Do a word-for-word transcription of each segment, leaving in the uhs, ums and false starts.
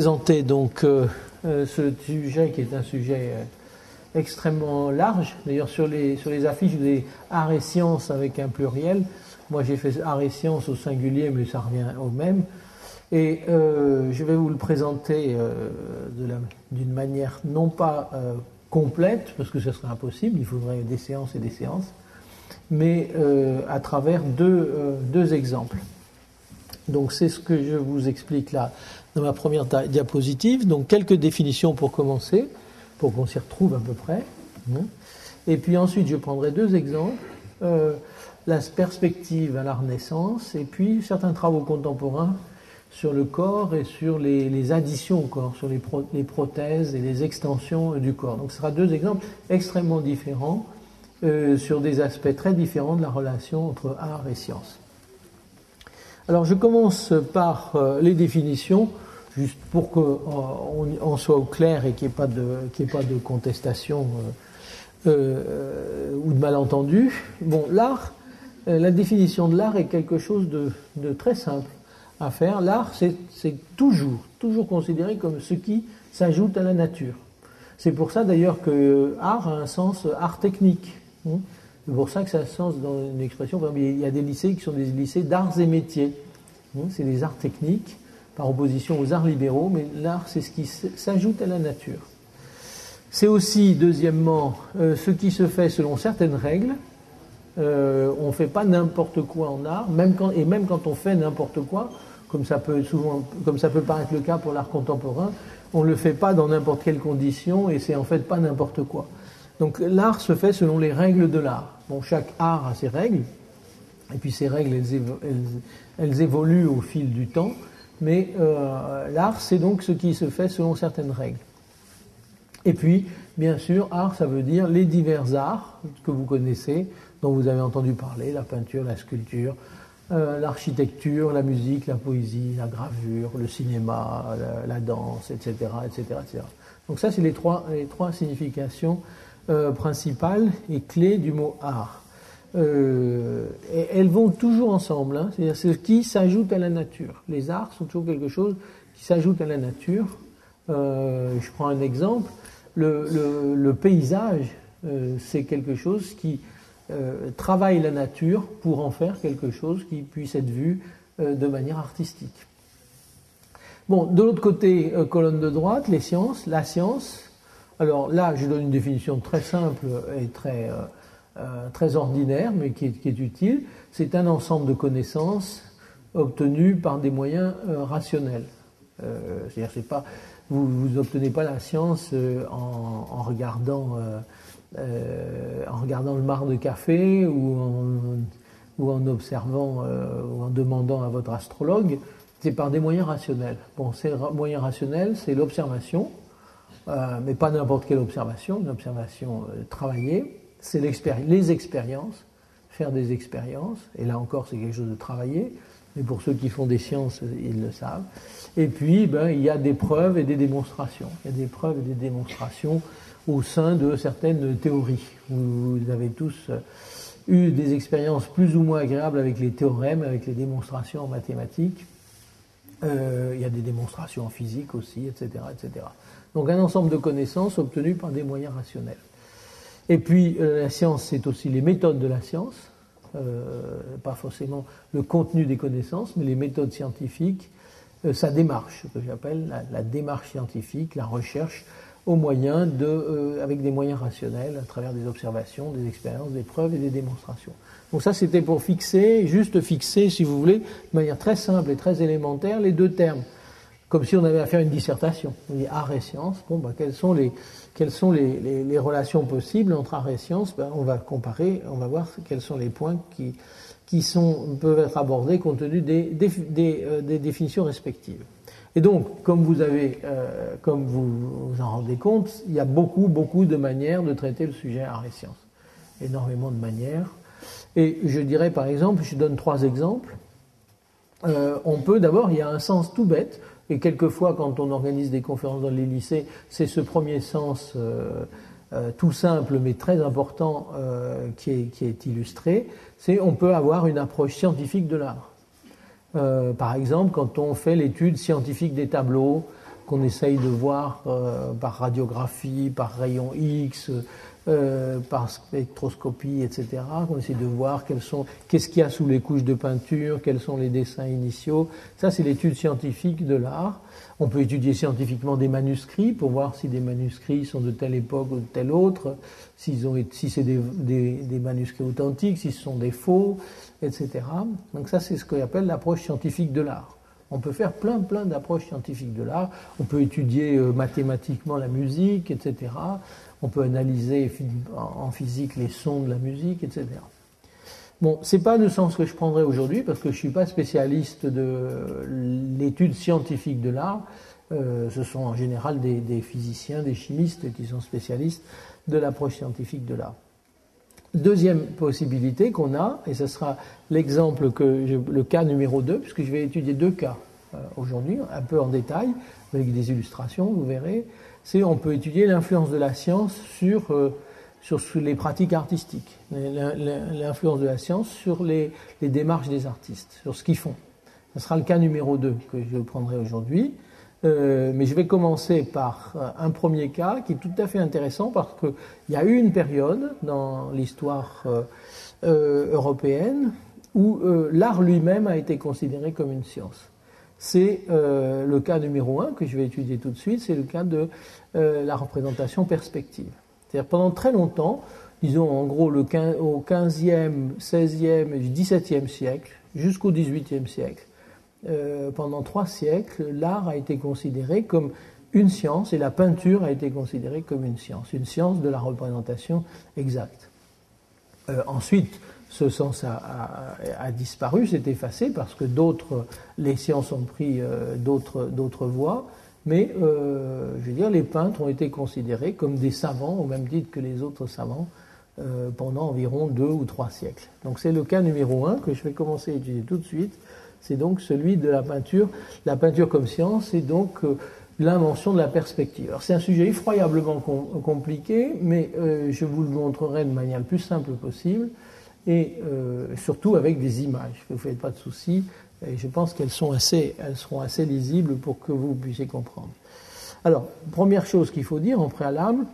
présenter donc euh, euh, ce sujet qui est un sujet euh, extrêmement large. D'ailleurs, sur les, sur les affiches, vous avez art et sciences avec un pluriel. Moi, j'ai fait art et sciences au singulier, mais ça revient au même. Et euh, je vais vous le présenter euh, de la, d'une manière non pas euh, complète, parce que ce serait impossible, il faudrait des séances et des séances, mais euh, à travers deux, euh, deux exemples. Donc c'est ce que je vous explique là dans ma première diapositive. Donc quelques définitions pour commencer, pour qu'on s'y retrouve à peu près. Et puis ensuite je prendrai deux exemples, euh, la perspective à la Renaissance et puis certains travaux contemporains sur le corps et sur les, les additions au corps, sur les, pro, les prothèses et les extensions du corps. Donc ce sera deux exemples extrêmement différents euh, sur des aspects très différents de la relation entre art et science. Alors je commence par euh, les définitions, juste pour qu'on euh, soit au clair et qu'il n'y ait pas de, qu'il n'y ait pas de contestation euh, euh, ou de malentendu. Bon, l'art, euh, la définition de l'art est quelque chose de, de très simple à faire. L'art, c'est, c'est toujours, toujours considéré comme ce qui s'ajoute à la nature. C'est pour ça d'ailleurs que art a un sens art technique. Hein. C'est pour ça que ça a un sens dans une expression. Il y a des lycées qui sont des lycées d'arts et métiers. C'est des arts techniques, par opposition aux arts libéraux, mais l'art, c'est ce qui s'ajoute à la nature. C'est aussi, deuxièmement, euh, ce qui se fait selon certaines règles. Euh, on ne fait pas n'importe quoi en art, même quand, et même quand on fait n'importe quoi, comme ça peut souvent, comme ça peut paraître le cas pour l'art contemporain, on ne le fait pas dans n'importe quelle condition, et c'est en fait pas n'importe quoi. Donc l'art se fait selon les règles de l'art. Bon, chaque art a ses règles, et puis ces règles, elles, évo- elles, elles évoluent au fil du temps, mais euh, l'art, c'est donc ce qui se fait selon certaines règles. Et puis, bien sûr, art, ça veut dire les divers arts que vous connaissez, dont vous avez entendu parler, la peinture, la sculpture, euh, l'architecture, la musique, la poésie, la gravure, le cinéma, la, la danse, et cetera, et cetera, et cetera. Donc ça, c'est les trois, les trois significations Euh, principales et clés du mot art. Euh, et elles vont toujours ensemble, hein, c'est-à-dire ce qui s'ajoute à la nature. Les arts sont toujours quelque chose qui s'ajoute à la nature. Euh, je prends un exemple, le, le, le paysage, euh, c'est quelque chose qui euh, travaille la nature pour en faire quelque chose qui puisse être vu euh, de manière artistique. Bon, de l'autre côté, euh, colonne de droite, les sciences, la science. Alors là, je donne une définition très simple et très, euh, euh, très ordinaire, mais qui est, qui est utile. C'est un ensemble de connaissances obtenues par des moyens euh, rationnels. Euh, c'est-à-dire, c'est pas, vous vous obtenez pas la science euh, en, en regardant, euh, euh, en regardant le marc de café ou en, ou en observant euh, ou en demandant à votre astrologue. C'est par des moyens rationnels. Bon, ces ra- moyens rationnels, c'est l'observation. Euh, mais pas n'importe quelle observation, une observation euh, travaillée, c'est les expériences, faire des expériences, et là encore c'est quelque chose de travaillé, mais pour ceux qui font des sciences, ils le savent. Et puis, ben, il y a des preuves et des démonstrations. Il y a des preuves et des démonstrations au sein de certaines théories. Vous, vous avez tous euh, eu des expériences plus ou moins agréables avec les théorèmes, avec les démonstrations en mathématiques. Euh, il y a des démonstrations en physique aussi, et cetera, et cetera. Donc un ensemble de connaissances obtenues par des moyens rationnels. Et puis euh, la science, c'est aussi les méthodes de la science, euh, pas forcément le contenu des connaissances, mais les méthodes scientifiques, euh, sa démarche, ce que j'appelle la, la démarche scientifique, la recherche au moyen de, euh, avec des moyens rationnels, à travers des observations, des expériences, des preuves et des démonstrations. Donc ça, c'était pour fixer, juste fixer, si vous voulez, de manière très simple et très élémentaire, les deux termes. Comme si on avait à faire une dissertation. On dit art et science. Bon, ben, quelles sont les, quelles sont les, les, les relations possibles entre art et science? Ben, on va comparer, on va voir quels sont les points qui, qui sont, peuvent être abordés compte tenu des, des, des, euh, des définitions respectives. Et donc, comme vous avez, euh, comme vous vous en rendez compte, il y a beaucoup, beaucoup de manières de traiter le sujet art et science. Énormément de manières. Et je dirais, par exemple, je donne trois exemples. Euh, on peut d'abord, il y a un sens tout bête. Et quelquefois, quand on organise des conférences dans les lycées, c'est ce premier sens euh, euh, tout simple mais très important euh, qui, est, qui est illustré. C'est on peut avoir une approche scientifique de l'art. Euh, par exemple, quand on fait l'étude scientifique des tableaux, qu'on essaye de voir euh, par radiographie, par rayon X, euh, par spectroscopie, et cetera. Qu'on essaie de voir quels sont, qu'est-ce qu'il y a sous les couches de peinture, quels sont les dessins initiaux. Ça, c'est l'étude scientifique de l'art. On peut étudier scientifiquement des manuscrits pour voir si des manuscrits sont de telle époque ou de telle autre, s'ils ont, si c'est des, des, des manuscrits authentiques, si ce sont des faux, et cetera. Donc ça, c'est ce qu'on appelle l'approche scientifique de l'art. On peut faire plein, plein d'approches scientifiques de l'art. On peut étudier euh, mathématiquement la musique, et cetera. On peut analyser en physique les sons de la musique, et cetera. Bon, c'est pas le sens que je prendrai aujourd'hui parce que je suis pas spécialiste de l'étude scientifique de l'art. Euh, ce sont en général des, des physiciens, des chimistes qui sont spécialistes de l'approche scientifique de l'art. Deuxième possibilité qu'on a, et ce sera l'exemple que je, le cas numéro deux, puisque je vais étudier deux cas euh, aujourd'hui, un peu en détail, avec des illustrations, vous verrez, c'est on peut étudier l'influence de la science sur euh, sur les pratiques artistiques, l'influence de la science sur les, les démarches des artistes, sur ce qu'ils font. Ce sera le cas numéro deux que je prendrai aujourd'hui. Euh, mais je vais commencer par un premier cas qui est tout à fait intéressant parce qu'il y a eu une période dans l'histoire euh, euh, européenne où euh, l'art lui-même a été considéré comme une science. C'est euh, le cas numéro un que je vais étudier tout de suite, c'est le cas de euh, la représentation perspective. C'est-à-dire pendant très longtemps, disons en gros le quinze, au quinzième, seizième et dix-septième siècle, jusqu'au dix-huitième siècle, euh, pendant trois siècles, l'art a été considéré comme une science et la peinture a été considérée comme une science, une science de la représentation exacte. Euh, ensuite, ce sens a, a, a disparu, s'est effacé parce que d'autres, les sciences ont pris euh, d'autres, d'autres voies. Mais, euh, je veux dire, les peintres ont été considérés comme des savants, au même titre que les autres savants, euh, pendant environ deux ou trois siècles. Donc c'est le cas numéro un que je vais commencer à étudier tout de suite. C'est donc celui de la peinture. La peinture comme science, c'est donc euh, l'invention de la perspective. Alors c'est un sujet effroyablement com- compliqué, mais euh, je vous le montrerai de manière le plus simple possible, et euh, surtout avec des images. Ne vous faites pas de soucis. Et je pense qu'elles sont assez, elles seront assez lisibles pour que vous puissiez comprendre. Alors, première chose qu'il faut dire en préalable,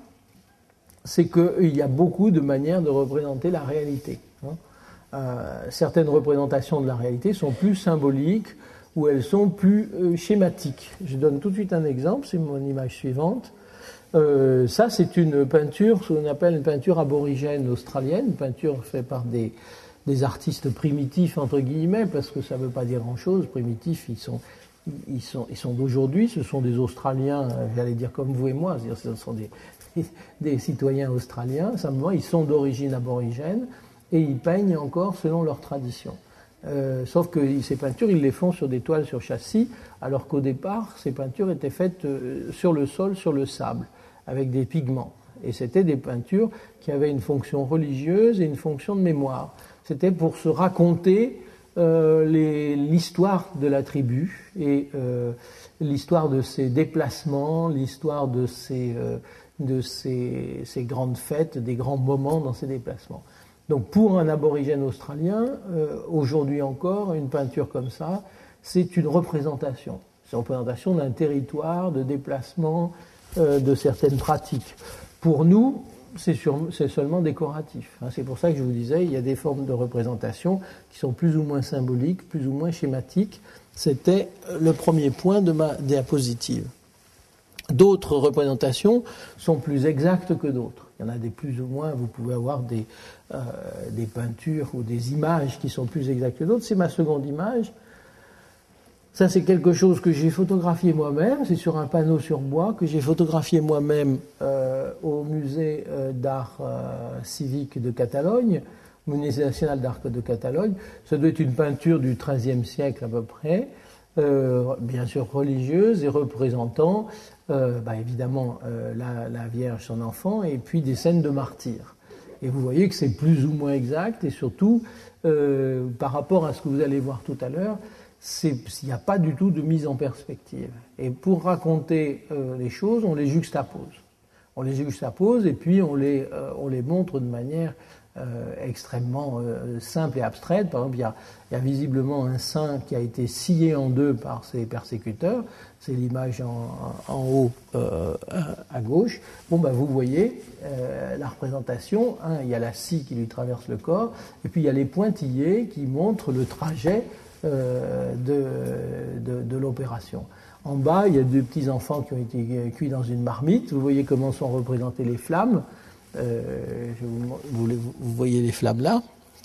c'est qu'il y a beaucoup de manières de représenter la réalité. Hein. Euh, certaines représentations de la réalité sont plus symboliques ou elles sont plus euh, schématiques. Je donne tout de suite un exemple, c'est mon image suivante. Euh, ça, c'est une peinture, ce qu'on appelle une peinture aborigène australienne, une peinture faite par des des artistes primitifs entre guillemets, parce que ça ne veut pas dire grand-chose. Primitifs, ils sont, ils sont, ils sont d'aujourd'hui. Ce sont des Australiens, j'allais dire comme vous et moi, c'est-à-dire ce sont des, des citoyens australiens. Simplement, ils sont d'origine aborigène et ils peignent encore selon leur tradition. Euh, sauf que ces peintures, ils les font sur des toiles sur châssis, alors qu'au départ, ces peintures étaient faites sur le sol, sur le sable, avec des pigments. Et c'était des peintures qui avaient une fonction religieuse et une fonction de mémoire. C'était pour se raconter euh, les, l'histoire de la tribu et euh, l'histoire de ses déplacements, l'histoire de, ses, euh, de ses, ses grandes fêtes, des grands moments dans ses déplacements. Donc pour un aborigène australien, euh, aujourd'hui encore, une peinture comme ça, c'est une représentation. C'est une représentation d'un territoire, de déplacement, euh, de certaines pratiques. Pour nous, c'est, sur, c'est seulement décoratif. Hein. C'est pour ça que je vous disais, il y a des formes de représentation qui sont plus ou moins symboliques, plus ou moins schématiques. C'était le premier point de ma diapositive. D'autres représentations sont plus exactes que d'autres. Il y en a des plus ou moins, vous pouvez avoir des, euh, des peintures ou des images qui sont plus exactes que d'autres. C'est ma seconde image. Ça, c'est quelque chose que j'ai photographié moi-même. C'est sur un panneau sur bois que j'ai photographié moi-même euh, au musée euh, d'art euh, civique de Catalogne, au musée national d'art de Catalogne. Ça doit être une peinture du treizième siècle à peu près, euh, bien sûr religieuse et représentant, euh, bah, évidemment, euh, la, la Vierge, son enfant, et puis des scènes de martyrs. Et vous voyez que c'est plus ou moins exact, et surtout, euh, par rapport à ce que vous allez voir tout à l'heure, il n'y a pas du tout de mise en perspective. Et pour raconter euh, les choses, on les juxtapose. On les juxtapose et puis on les, euh, on les montre de manière euh, extrêmement euh, simples et abstraites. Par exemple, il y a, il y a visiblement un saint qui a été scié en deux par ses persécuteurs. C'est l'image en, en haut euh, à gauche. Bon, ben, vous voyez euh, la représentation. Hein, il y a la scie qui lui traverse le corps, et puis il y a les pointillés qui montrent le trajet euh, de, de, de l'opération. En bas, il y a deux petits enfants qui ont été cuits dans une marmite. Vous voyez comment sont représentées les flammes. Euh, je vous, vous, vous voyez les flammes là.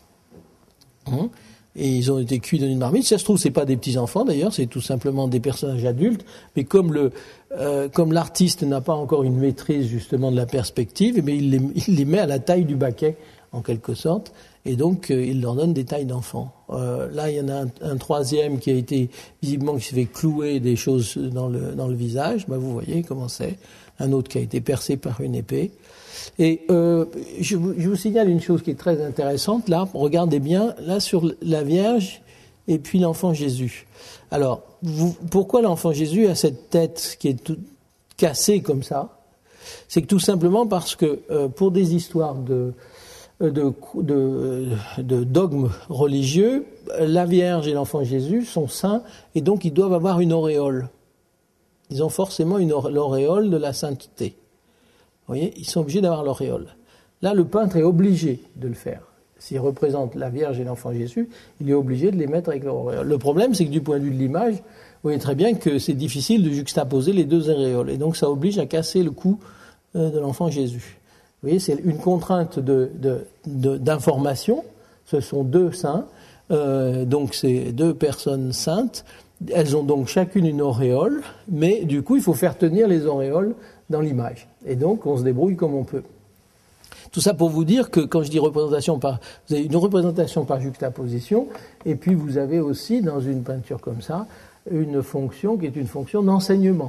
Hum. Et ils ont été cuits dans une marmite. Si ça se trouve, c'est pas des petits enfants d'ailleurs, c'est tout simplement des personnages adultes. Mais comme le, euh, comme l'artiste n'a pas encore une maîtrise justement de la perspective, mais il les, il les met à la taille du baquet en quelque sorte, et donc euh, il leur donne des tailles d'enfants. Euh, là, il y en a un, un troisième qui a été visiblement qui s'est fait clouer des choses dans le dans le visage. Ben, vous voyez comment c'est. Un autre qui a été percé par une épée. Et euh, je, vous, je vous signale une chose qui est très intéressante. Là, regardez bien, là sur la Vierge et puis l'enfant Jésus. Alors, vous, pourquoi l'enfant Jésus a cette tête qui est toute cassée comme ça? C'est que tout simplement parce que euh, pour des histoires de, de, de, de dogmes religieux, la Vierge et l'enfant Jésus sont saints et donc ils doivent avoir une auréole. Ils ont forcément une l'auréole de la sainteté. Vous voyez, ils sont obligés d'avoir l'auréole. Là, le peintre est obligé de le faire. S'il représente la Vierge et l'enfant Jésus, il est obligé de les mettre avec l'auréole. Le problème, c'est que du point de vue de l'image, vous voyez très bien que c'est difficile de juxtaposer les deux auréoles. Et donc, ça oblige à casser le cou de l'enfant Jésus. Vous voyez, c'est une contrainte de, de, de, d'information. Ce sont deux saints, euh, donc c'est deux personnes saintes. Elles ont donc chacune une auréole, mais du coup, il faut faire tenir les auréoles dans l'image. Et donc, on se débrouille comme on peut. Tout ça pour vous dire que quand je dis représentation par... Vous avez une représentation par juxtaposition, et puis vous avez aussi, dans une peinture comme ça, une fonction qui est une fonction d'enseignement.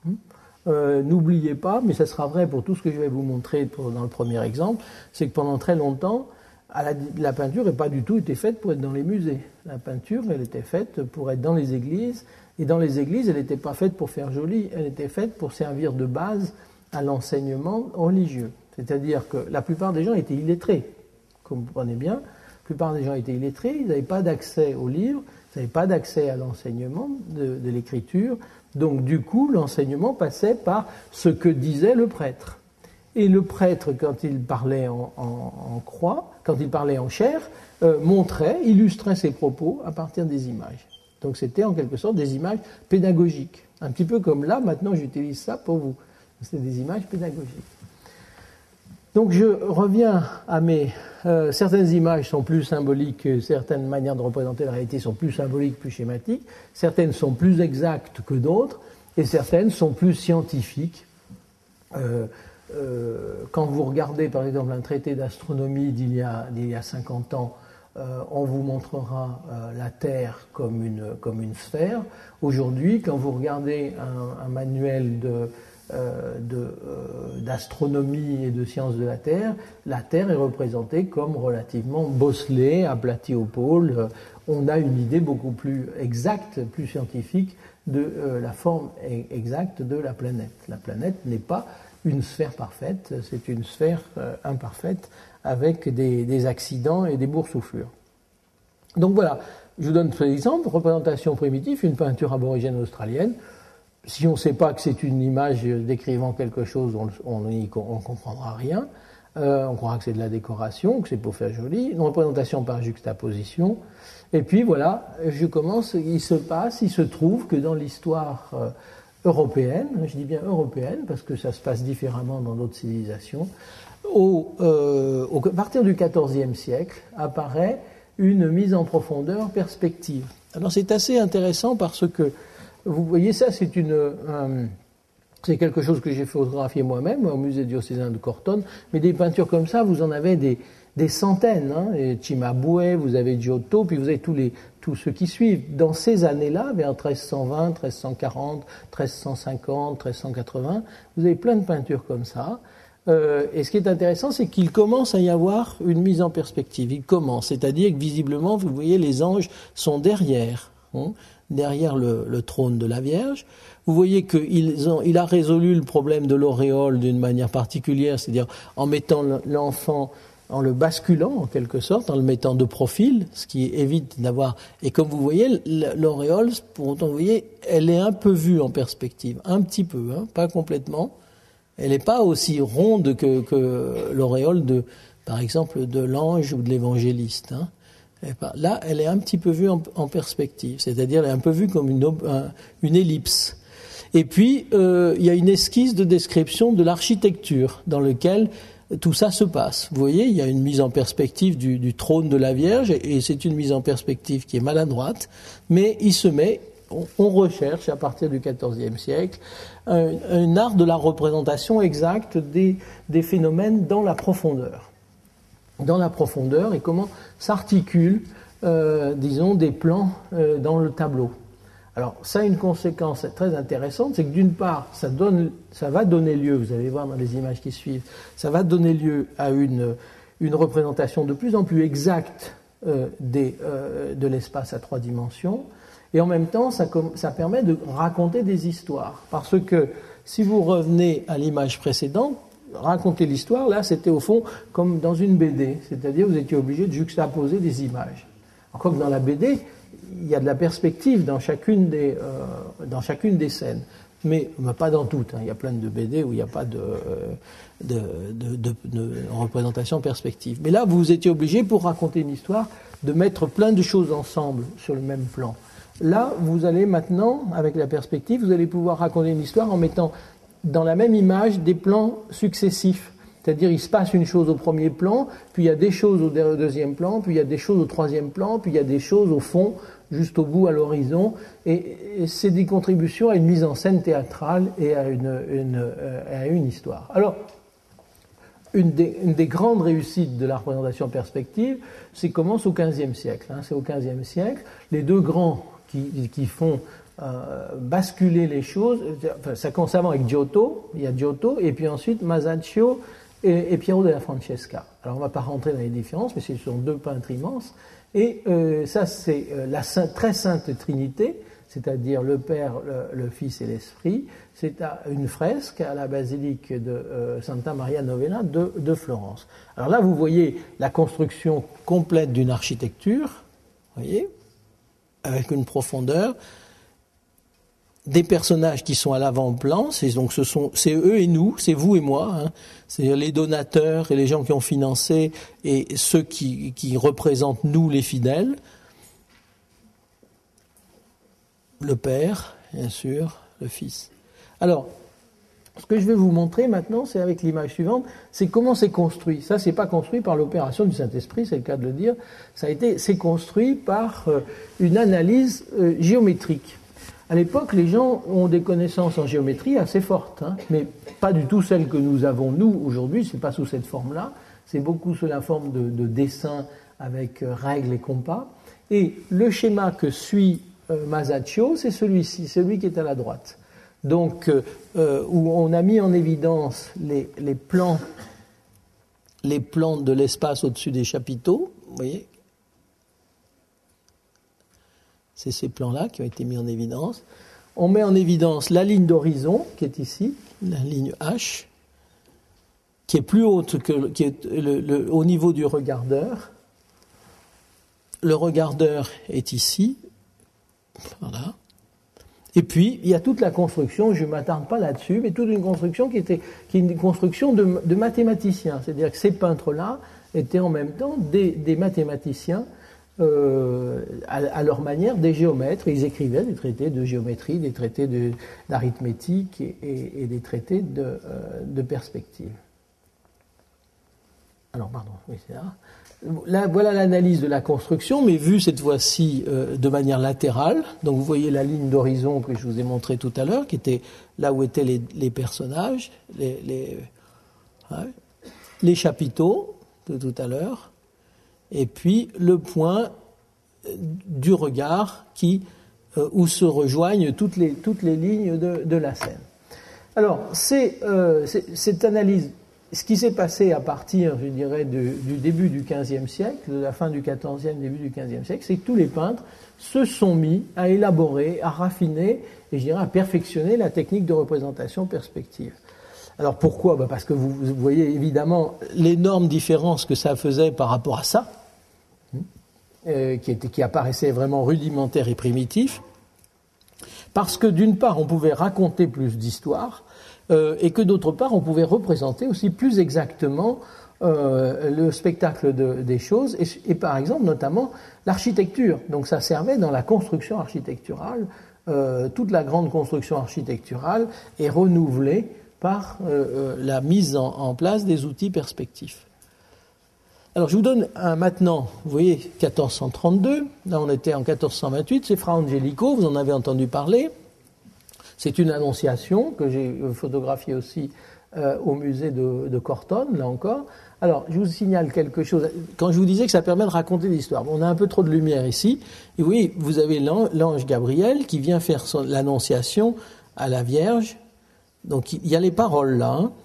Euh, n'oubliez pas, mais ça sera vrai pour tout ce que je vais vous montrer pour, dans le premier exemple, c'est que pendant très longtemps, à la, la peinture n'a pas du tout été faite pour être dans les musées. La peinture, elle était faite pour être dans les églises, et dans les églises, elle n'était pas faite pour faire joli, elle était faite pour servir de base à l'enseignement religieux. C'est-à-dire que la plupart des gens étaient illettrés, comme vous comprenez bien. La plupart des gens étaient illettrés, ils n'avaient pas d'accès aux livres, ils n'avaient pas d'accès à l'enseignement de, de l'écriture. Donc du coup, l'enseignement passait par ce que disait le prêtre. Et le prêtre, quand il parlait en, en, en croix, quand il parlait en chair, euh, montrait, illustrait ses propos à partir des images. Donc c'était en quelque sorte des images pédagogiques. Un petit peu comme là, maintenant j'utilise ça pour vous. C'est des images pédagogiques. Donc je reviens à mes... Euh, certaines images sont plus symboliques, certaines manières de représenter la réalité sont plus symboliques, plus schématiques, certaines sont plus exactes que d'autres, et certaines sont plus scientifiques. Euh, euh, quand vous regardez par exemple un traité d'astronomie d'il y a, d'il y a cinquante ans, euh, on vous montrera euh, la Terre comme une, comme une sphère. Aujourd'hui, quand vous regardez un, un manuel de... Euh, de, euh, d'astronomie et de sciences de la Terre, la Terre est représentée comme relativement bosselée, aplatie au pôle. Euh, on a une idée beaucoup plus exacte, plus scientifique de euh, la forme exacte de la planète. La planète n'est pas une sphère parfaite, c'est une sphère euh, imparfaite avec des, des accidents et des boursouflures. Donc voilà, je vous donne par exemple, représentation primitive, une peinture aborigène australienne. Si on ne sait pas que c'est une image décrivant quelque chose, on ne comprendra rien. Euh, on croira que c'est de la décoration, que c'est pour faire joli. Une représentation par juxtaposition. Et puis voilà, je commence, il se passe, il se trouve que dans l'histoire euh, européenne, je dis bien européenne, parce que ça se passe différemment dans d'autres civilisations, au, euh, au, à partir du quatorzième siècle, apparaît une mise en profondeur perspective. Alors c'est assez intéressant parce que vous voyez ça, c'est une, euh, c'est quelque chose que j'ai photographié moi-même au musée diocésain de Cortone. Mais des peintures comme ça, vous en avez des, des centaines. Hein, et Cimabue, vous avez Giotto, puis vous avez tous les, tous ceux qui suivent. Dans ces années-là, vers treize cent vingt, treize cent quarante, treize cent cinquante, treize cent quatre-vingts, vous avez plein de peintures comme ça. Euh, et ce qui est intéressant, c'est qu'il commence à y avoir une mise en perspective. Il commence, c'est-à-dire que visiblement, vous voyez, les anges sont derrière. Hein, derrière le, le trône de la Vierge. Vous voyez qu'il il a résolu le problème de l'auréole d'une manière particulière, c'est-à-dire en mettant l'enfant en le basculant en quelque sorte, en le mettant de profil, ce qui évite d'avoir... Et comme vous voyez, l'auréole, pour autant vous voyez, elle est un peu vue en perspective, un petit peu, hein, pas complètement. Elle n'est pas aussi ronde que, que l'auréole de, par exemple, de l'ange ou de l'évangéliste. Hein. Là, elle est un petit peu vue en, en perspective, c'est-à-dire elle est un peu vue comme une, un, une ellipse. Et puis, euh, il y a une esquisse de description de l'architecture dans laquelle tout ça se passe. Vous voyez, il y a une mise en perspective du, du trône de la Vierge, et c'est une mise en perspective qui est maladroite, mais il se met, on, on recherche à partir du quatorzième siècle, un, un art de la représentation exacte des, des phénomènes dans la profondeur. Dans la profondeur, et comment s'articulent, euh, disons, des plans euh, dans le tableau. Alors, ça a une conséquence très intéressante, c'est que d'une part, ça, donne, ça va donner lieu, vous allez voir dans les images qui suivent, ça va donner lieu à une, une représentation de plus en plus exacte euh, des, euh, de l'espace à trois dimensions, et en même temps, ça, ça permet de raconter des histoires. Parce que si vous revenez à l'image précédente, raconter l'histoire, là, c'était au fond comme dans une B D, c'est-à-dire vous étiez obligé de juxtaposer des images. Encore que dans la B D, il y a de la perspective dans chacune des, euh, dans chacune des scènes, mais, mais pas dans toutes. Hein. Il y a plein de B D où il n'y a pas de, de, de, de, de représentation perspective. Mais là, vous étiez obligé, pour raconter une histoire, de mettre plein de choses ensemble sur le même plan. Là, vous allez maintenant, avec la perspective, vous allez pouvoir raconter une histoire en mettant dans la même image des plans successifs. C'est-à-dire, il se passe une chose au premier plan, puis il y a des choses au deuxième plan, puis il y a des choses au troisième plan, puis il y a des choses au fond, juste au bout, à l'horizon. Et, et c'est des contributions à une mise en scène théâtrale et à une, une, euh, à une histoire. Alors, une des, une des grandes réussites de la représentation perspective, c'est commence au quinzième siècle. Hein, c'est au quinzième siècle. Les deux grands qui, qui font euh, basculer les choses, enfin, ça commence avant avec Giotto, il y a Giotto, et puis ensuite Masaccio et, et Piero della Francesca. Alors on ne va pas rentrer dans les différences, mais ce sont deux peintres immenses. Et euh, ça, c'est euh, la sainte, très sainte Trinité, c'est-à-dire le Père, le, le Fils et l'Esprit. C'est à une fresque à la basilique de euh, Santa Maria Novella de, de Florence. Alors là, vous voyez la construction complète d'une architecture, voyez, avec une profondeur, des personnages qui sont à l'avant-plan, c'est donc ce sont c'est eux et nous, c'est vous et moi, hein, c'est les donateurs et les gens qui ont financé et ceux qui, qui représentent nous les fidèles, le Père, bien sûr, le Fils. Alors, ce que je vais vous montrer maintenant, c'est avec l'image suivante, c'est comment c'est construit. Ça, c'est pas construit par l'opération du Saint-Esprit, c'est le cas de le dire. Ça a été, c'est construit par euh, une analyse euh, géométrique. À l'époque, les gens ont des connaissances en géométrie assez fortes, hein, mais pas du tout celles que nous avons nous aujourd'hui. C'est pas sous cette forme-là. C'est beaucoup sous la forme de, de dessins avec euh, règles et compas. Et le schéma que suit euh, Masaccio, c'est celui-ci, celui qui est à la droite. Donc, euh, où on a mis en évidence les, les plans, les plans de l'espace au-dessus des chapiteaux, vous voyez. C'est ces plans-là qui ont été mis en évidence. On met en évidence la ligne d'horizon, qui est ici, la ligne H, qui est plus haute que qui est le, le, au niveau du regardeur. Le regardeur est ici. Voilà. Et puis, il y a toute la construction, je ne m'attarde pas là-dessus, mais toute une construction qui, était, qui est une construction de, de mathématiciens. C'est-à-dire que ces peintres-là étaient en même temps des, des mathématiciens, euh, à, à leur manière, des géomètres. Ils écrivaient des traités de géométrie, des traités de, d'arithmétique et, et, et des traités de, euh, de perspective. Alors, pardon, oui, c'est là. Là, voilà l'analyse de la construction, mais vue cette fois-ci euh, de manière latérale. Donc vous voyez la ligne d'horizon que je vous ai montrée tout à l'heure, qui était là où étaient les, les personnages, les, les, ouais, les chapiteaux de tout à l'heure, et puis le point du regard qui, euh, où se rejoignent toutes les, toutes les lignes de, de la scène. Alors, c'est, euh, c'est, cette analyse... Ce qui s'est passé à partir, je dirais, de, du début du quinzième siècle, de la fin du quatorzième, début du quinzième siècle, c'est que tous les peintres se sont mis à élaborer, à raffiner, et je dirais à perfectionner la technique de représentation perspective. Alors pourquoi ? Ben parce que vous, vous voyez évidemment l'énorme différence que ça faisait par rapport à ça, euh, qui, était, qui apparaissait vraiment rudimentaire et primitif, parce que d'une part on pouvait raconter plus d'histoires, euh, et que d'autre part on pouvait représenter aussi plus exactement euh, le spectacle de, des choses, et, et par exemple notamment l'architecture. Donc ça servait dans la construction architecturale, euh, toute la grande construction architecturale est renouvelée par euh, la mise en, en place des outils perspectifs. Alors je vous donne un maintenant, vous voyez, quatorze cent trente-deux, là on était en quatorze cent vingt-huit, c'est Fra Angelico, vous en avez entendu parler. C'est une annonciation que j'ai photographiée aussi euh, au musée de, de Cortone, là encore. Alors je vous signale quelque chose, quand je vous disais que ça permet de raconter des histoires, on a un peu trop de lumière ici, et oui, vous avez l'ange Gabriel qui vient faire son, l'annonciation à la Vierge. Donc il y a les paroles là, hein.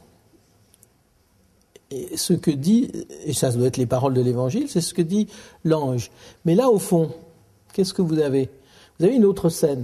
Et ce que dit, et ça doit être les paroles de l'Évangile, c'est ce que dit l'ange. Mais là au fond, qu'est-ce que vous avez ? Vous avez une autre scène,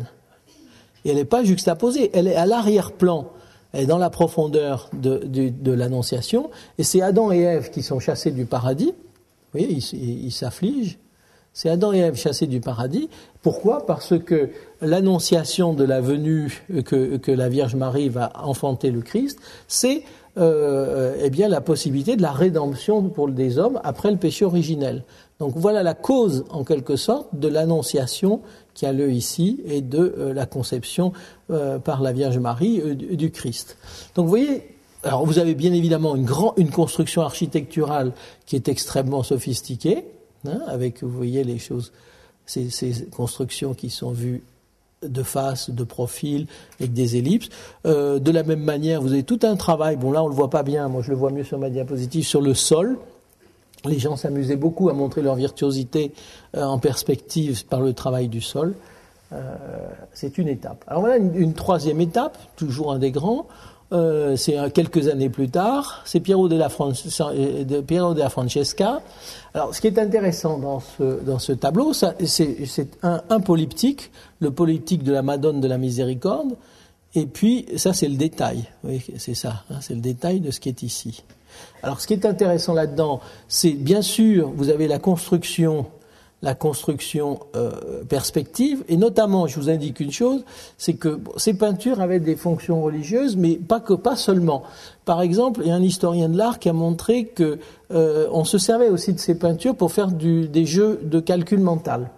et elle n'est pas juxtaposée, elle est à l'arrière-plan, elle est dans la profondeur de, de, de l'Annonciation, et c'est Adam et Ève qui sont chassés du paradis, vous voyez, ils, ils, ils s'affligent. C'est Adam et Ève chassés du paradis. Pourquoi ? Parce que l'annonciation de la venue que, que la Vierge Marie va enfanter le Christ, c'est euh, eh bien la possibilité de la rédemption pour des hommes après le péché originel. Donc voilà la cause, en quelque sorte, de l'annonciation qui a lieu ici et de euh, la conception euh, par la Vierge Marie euh, du, du Christ. Donc vous voyez, alors vous avez bien évidemment une, grand, une construction architecturale qui est extrêmement sophistiquée, hein, avec, vous voyez, les choses, ces, ces constructions qui sont vues de face, de profil, avec des ellipses. Euh, de la même manière, vous avez tout un travail, bon là on le voit pas bien, moi je le vois mieux sur ma diapositive, sur le sol. Les gens s'amusaient beaucoup à montrer leur virtuosité euh, en perspective par le travail du sol. Euh, c'est une étape. Alors voilà une, une troisième étape, toujours un des grands, euh, c'est quelques années plus tard, c'est Piero della, Fran- de Piero della Francesca. Alors ce qui est intéressant dans ce, dans ce tableau, ça, c'est, c'est un, un polyptyque, le polyptyque de la Madone de la Miséricorde, et puis ça c'est le détail, oui, c'est ça, hein, c'est le détail de ce qui est ici. Alors, ce qui est intéressant là-dedans, c'est bien sûr, vous avez la construction, la construction euh, perspective, et notamment, je vous indique une chose, c'est que bon, ces peintures avaient des fonctions religieuses, mais pas que, pas seulement. Par exemple, il y a un historien de l'art qui a montré que euh, on se servait aussi de ces peintures pour faire du, des jeux de calcul mental.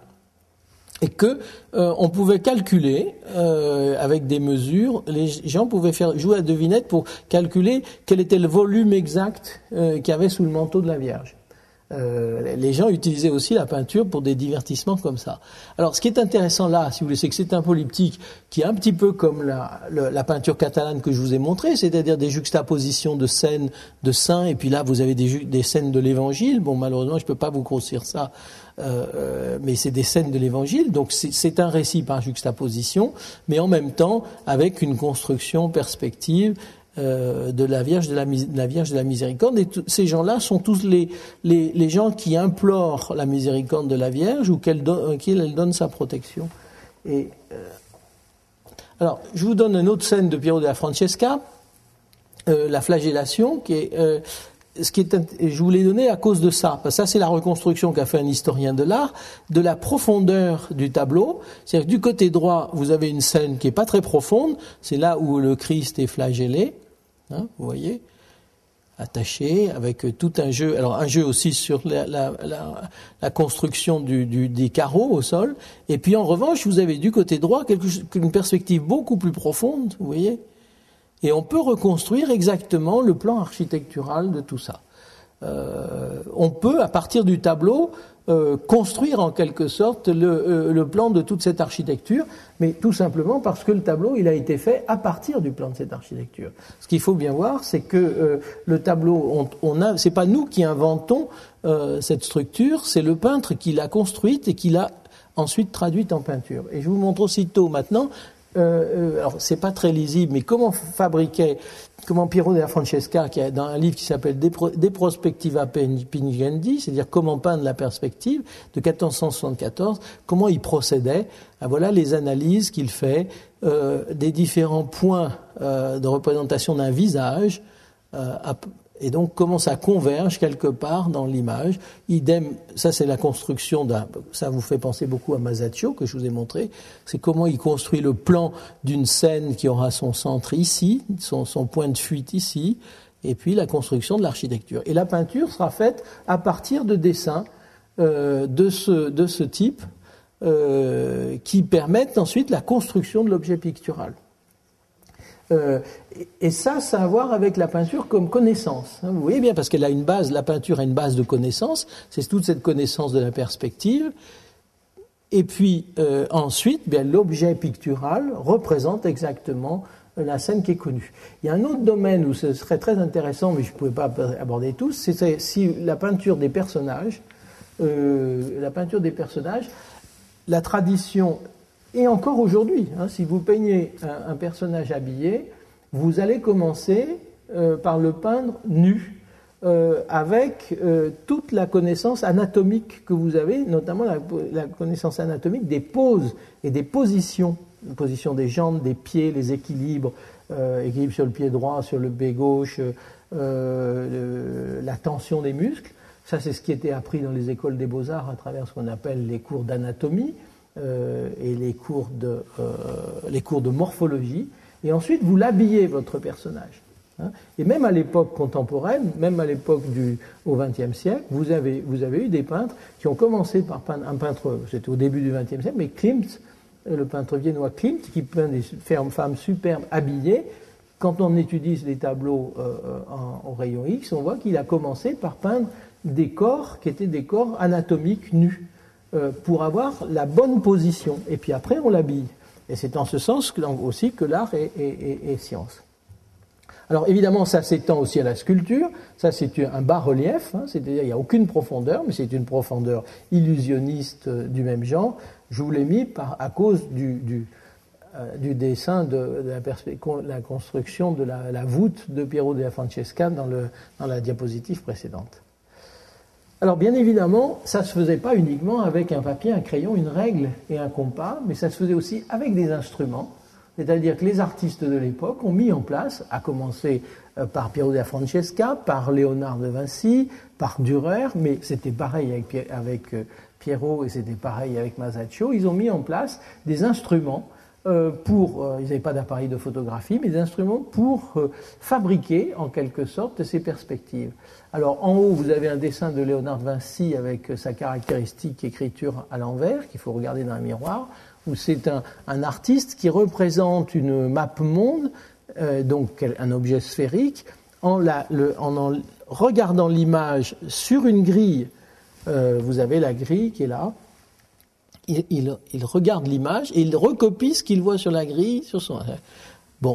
Et que euh, on pouvait calculer euh, avec des mesures, les gens pouvaient faire jouer à devinette pour calculer quel était le volume exact euh, qu'il y avait sous le manteau de la Vierge. Euh, les gens utilisaient aussi la peinture pour des divertissements comme ça. Alors, ce qui est intéressant là, si vous voulez, c'est que c'est un polyptyque qui est un petit peu comme la, la, la peinture catalane que je vous ai montrée, c'est-à-dire des juxtapositions de scènes de saints, et puis là, vous avez des, des scènes de l'Évangile. Bon, malheureusement, je peux pas vous grossir ça, euh, mais c'est des scènes de l'Évangile, donc c'est, c'est un récit par juxtaposition, mais en même temps avec une construction perspective Euh, de la Vierge de la, de la Vierge de la Miséricorde, et t- ces gens-là sont tous les, les, les gens qui implorent la miséricorde de la Vierge ou qu'elle donne, qu'elle elle donne sa protection. Et euh, alors, je vous donne une autre scène de Piero della Francesca, euh, la flagellation, qui est euh, ce qui est, je vous l'ai donné à cause de ça. Parce que ça, c'est la reconstruction qu'a fait un historien de l'art de la profondeur du tableau. C'est-à-dire que du côté droit, vous avez une scène qui est pas très profonde. C'est là où le Christ est flagellé. Hein, vous voyez, attaché avec tout un jeu. Alors un jeu aussi sur la, la, la, la construction du, du, des carreaux au sol. Et puis en revanche, vous avez du côté droit quelque, une perspective beaucoup plus profonde. Vous voyez. Et on peut reconstruire exactement le plan architectural de tout ça. Euh, on peut, à partir du tableau, euh, construire en quelque sorte le, euh, le plan de toute cette architecture, mais tout simplement parce que le tableau, il a été fait à partir du plan de cette architecture. Ce qu'il faut bien voir, c'est que euh, le tableau, on, on a, c'est pas nous qui inventons euh, cette structure, c'est le peintre qui l'a construite et qui l'a ensuite traduite en peinture. Et je vous montre aussitôt maintenant euh, alors c'est pas très lisible, mais comment fabriquait, comment Piero della Francesca, qui a dans un livre qui s'appelle De Prospectiva Pingendi, c'est-à-dire comment peindre la perspective, de quatorze cent soixante-quatorze, comment il procédait. Ah, voilà les analyses qu'il fait euh, des différents points euh, de représentation d'un visage, euh, à, et donc comment ça converge quelque part dans l'image. Idem, ça c'est la construction d'un, ça vous fait penser beaucoup à Masaccio que je vous ai montré, c'est comment il construit le plan d'une scène qui aura son centre ici, son, son point de fuite ici, et puis la construction de l'architecture. Et la peinture sera faite à partir de dessins euh, de ce, de ce type euh, qui permettent ensuite la construction de l'objet pictural. Euh, et ça, ça a à voir avec la peinture comme connaissance. Vous voyez bien, parce qu'elle a une base, la peinture a une base de connaissance, c'est toute cette connaissance de la perspective. Et puis euh, ensuite, bien, l'objet pictural représente exactement la scène qui est connue. Il y a un autre domaine où ce serait très intéressant, mais je ne pouvais pas aborder tous, c'est si la peinture des personnages, euh, la peinture des personnages, la tradition. Et encore aujourd'hui, hein, si vous peignez un, un personnage habillé, vous allez commencer euh, par le peindre nu, euh, avec euh, toute la connaissance anatomique que vous avez, notamment la, la connaissance anatomique des poses et des positions, la position des jambes, des pieds, les équilibres, euh, équilibre sur le pied droit, sur le pied gauche, euh, le, la tension des muscles. Ça, c'est ce qui était appris dans les écoles des beaux-arts à travers ce qu'on appelle les cours d'anatomie. Euh, et les cours, de, euh, les cours de morphologie, et ensuite vous l'habillez, votre personnage. Hein. Et même à l'époque contemporaine, même à l'époque du au vingtième siècle, vous avez, vous avez eu des peintres qui ont commencé par peindre, un peintre, c'était au début du vingtième siècle, mais Klimt, le peintre viennois Klimt, qui peint des femmes superbes habillées. Quand on étudie les tableaux euh, en, en rayon X, on voit qu'il a commencé par peindre des corps qui étaient des corps anatomiques nus, pour avoir la bonne position. Et puis après, on l'habille. Et c'est en ce sens que, aussi que l'art est, est, est, est science. Alors évidemment, ça s'étend aussi à la sculpture. Ça, c'est un bas-relief. Hein, c'est-à-dire, il n'y a aucune profondeur, mais c'est une profondeur illusionniste du même genre. Je vous l'ai mis par, à cause du, du, euh, du dessin de, de la, la construction de la, la voûte de Piero della Francesca dans, le, dans la diapositive précédente. Alors bien évidemment, ça ne se faisait pas uniquement avec un papier, un crayon, une règle et un compas, mais ça se faisait aussi avec des instruments. C'est-à-dire que les artistes de l'époque ont mis en place, à commencer par Piero della Francesca, par Léonard de Vinci, par Dürer, mais c'était pareil avec, avec Piero et c'était pareil avec Masaccio, ils ont mis en place des instruments euh, pour, euh, ils n'avaient pas d'appareil de photographie, mais des instruments pour euh, fabriquer en quelque sorte ces perspectives. Alors en haut, vous avez un dessin de Léonard de Vinci avec sa caractéristique écriture à l'envers, qu'il faut regarder dans un miroir, où c'est un, un artiste qui représente une map monde, euh, donc un objet sphérique, en, la, le, en, en regardant l'image sur une grille. Euh, vous avez la grille qui est là. Il, il, il regarde l'image et il recopie ce qu'il voit sur la grille, sur son... Bon.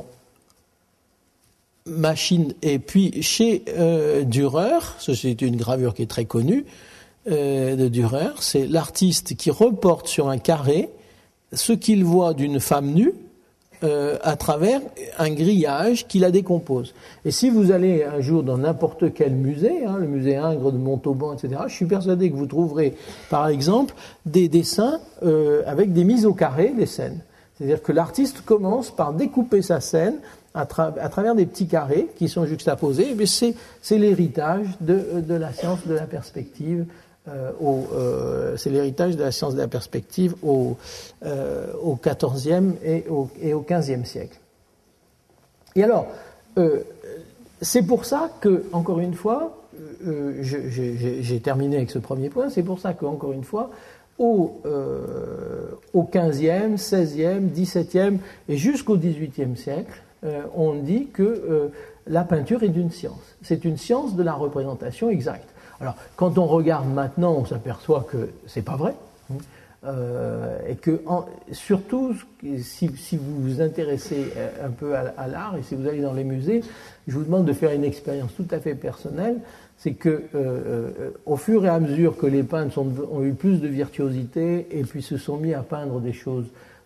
Machine. Et puis chez euh, Dürer, c'est une gravure qui est très connue euh, de Dürer, c'est l'artiste qui reporte sur un carré ce qu'il voit d'une femme nue euh, à travers un grillage qui la décompose. Et si vous allez un jour dans n'importe quel musée, hein, le musée Ingres de Montauban, et cetera, je suis persuadé que vous trouverez par exemple des dessins euh, avec des mises au carré des scènes. C'est-à-dire que l'artiste commence par découper sa scène à, tra- à travers des petits carrés qui sont juxtaposés. Et c'est, c'est l'héritage de, de la science de la perspective. Euh, au, euh, c'est l'héritage de la science de la perspective au, euh, au quatorzième et au, et au quinzième siècle. Et alors, euh, c'est pour ça que, encore une fois, euh, je, j'ai, j'ai terminé avec ce premier point, c'est pour ça qu'encore une fois, au, euh, au quinzième, seizième, dix-septième et jusqu'au dix-huitième siècle, euh, on dit que euh, la peinture est une science. C'est une science de la représentation exacte. Alors, quand on regarde maintenant, on s'aperçoit que c'est pas vrai, euh, et que en, surtout, si, si vous vous intéressez un peu à, à l'art et si vous allez dans les musées, je vous demande de faire une expérience tout à fait personnelle. C'est que, euh, euh, au fur et à mesure que les peintres sont, ont eu plus de virtuosité et puis se sont mis à peindre des choses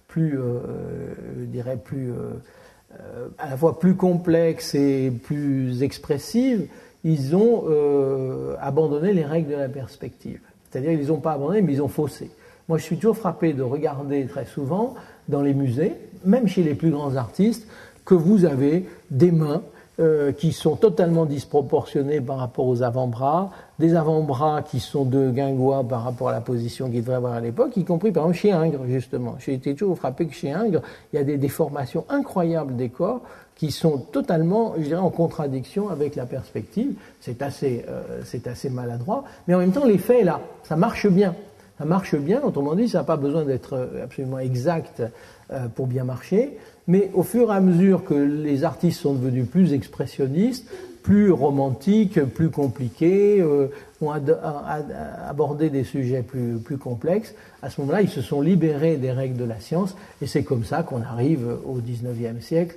plus, euh, je dirais plus, euh, euh, à la fois plus complexes et plus expressives, ils ont euh, abandonné les règles de la perspective. C'est-à-dire qu'ils les ont pas abandonné, mais ils ont faussé. Moi, je suis toujours frappé de regarder très souvent dans les musées, même chez les plus grands artistes, que vous avez des mains euh, qui sont totalement disproportionnées par rapport aux avant-bras, des avant-bras qui sont de guingois par rapport à la position qu'ils devraient avoir à l'époque, y compris par exemple chez Ingres, justement. J'ai été toujours frappé que chez Ingres, il y a des déformations incroyables des corps qui sont totalement, je dirais, en contradiction avec la perspective. C'est assez, euh, c'est assez maladroit, mais en même temps, l'effet est là. Ça marche bien. Ça marche bien, autrement dit, ça n'a pas besoin d'être absolument exact euh, pour bien marcher, mais au fur et à mesure que les artistes sont devenus plus expressionnistes, plus romantiques, plus compliqués, euh, ont ad- ad- abordé des sujets plus, plus complexes, à ce moment-là, ils se sont libérés des règles de la science, et c'est comme ça qu'on arrive au dix-neuvième siècle,